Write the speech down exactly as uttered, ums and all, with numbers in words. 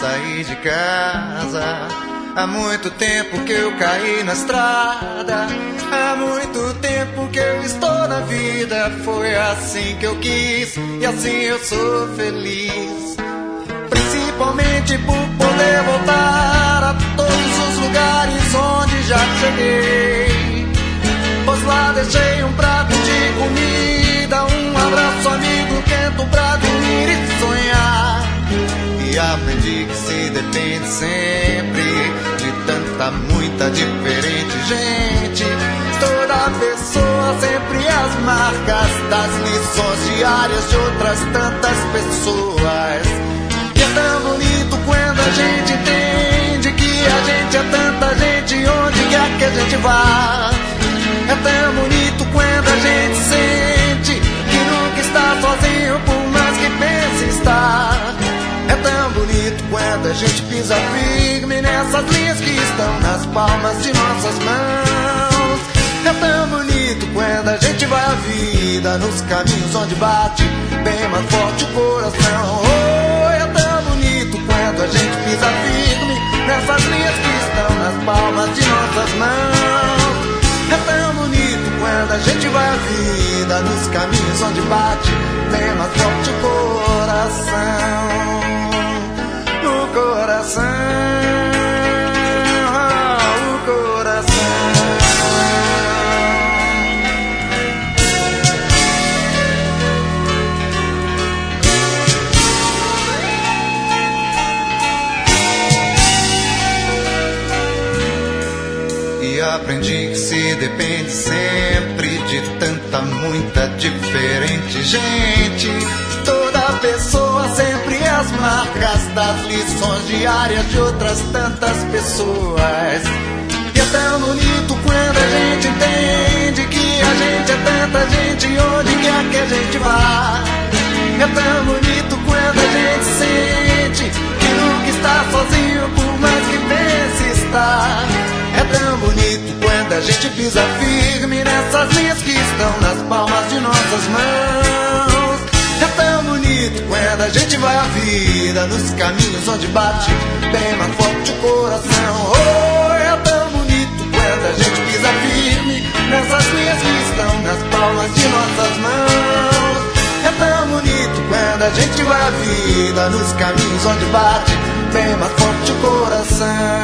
saí de casa. Há muito tempo que eu caí na estrada. Há muito tempo que eu estou na vida. Foi assim que eu quis e assim eu sou feliz. Principalmente por poder voltar a todos os lugares onde já cheguei. Pois lá deixei um prato de comida, um abraço amigo, quento pra dormir e sonhar. E aprendi que se depende sempre de tanta, muita, diferente gente. Toda pessoa sempre as marcas das lições diárias de outras tantas pessoas. E é tão bonito quando a gente entende que a gente é tanta gente onde quer que a gente vá. É tão bonito quando a gente sente que nunca está sozinho por mais que pense estar. É tão bonito quando a gente pisa firme nessas linhas que estão nas palmas de nossas mãos. É tão bonito quando a gente vai a vida nos caminhos onde bate bem mais forte o coração. Oh, é tão bonito quando a gente pisa firme nessas linhas que estão nas palmas de nossas mãos. É tão bonito quando a gente vai a vida nos caminhos onde bate bem mais forte o coração. O coração, o coração. E aprendi que se depende sempre de tanta, muita, diferente gente. Toda pessoa sempre as marcas das lições diárias de outras tantas pessoas. E é tão bonito quando a gente entende que a gente é tanta gente onde quer que a gente vá. É tão bonito quando a gente sente que nunca está sozinho por mais que pense estar. É tão bonito quando a gente pisa firme nessas linhas que estão nas palmas de nossas mãos. É tão bonito quando a gente vai a vida nos caminhos onde bate bem mais forte o coração. Oh, é tão bonito quando a gente pisa firme nessas linhas que estão nas palmas de nossas mãos. É tão bonito quando a gente vai a vida nos caminhos onde bate bem mais forte o coração.